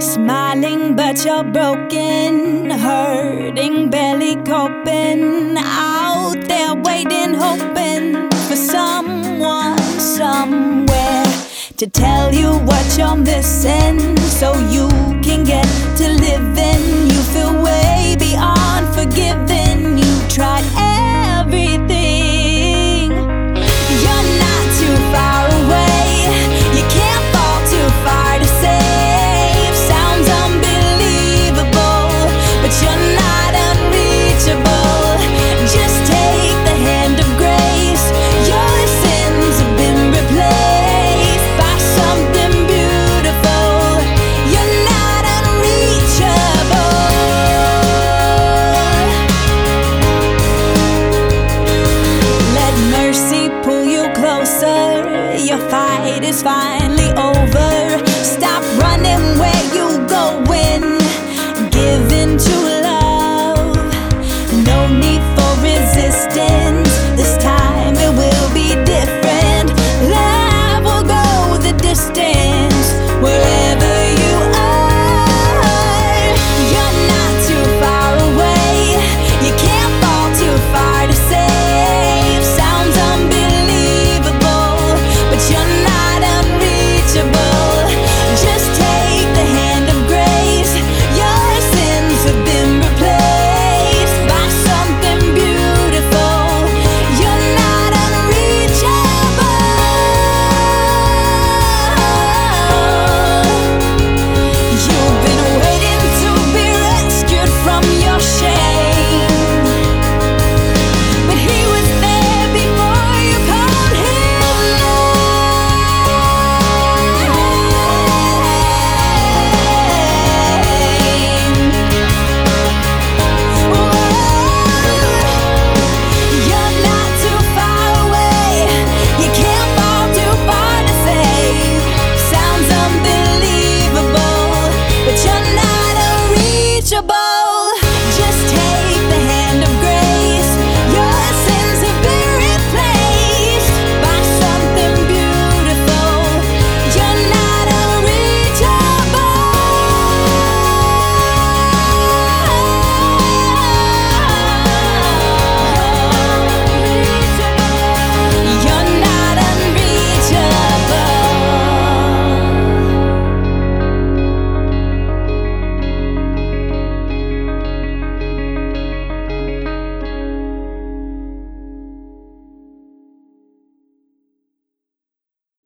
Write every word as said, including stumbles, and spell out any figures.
Smiling but you're broken, hurting, barely coping, out there waiting, hoping for someone somewhere to tell you what you're missing, so you can get to living. You feel way beyond forgiving. You've tried everything. You're not too far away. You can't fall too far to save. Sounds unbelievable, but you're not unreachable. Just take the hand of grace. Your sins have been replaced by something beautiful. You're not unreachable. Let mercy pull you closer. Your fight is finally over. Stop running.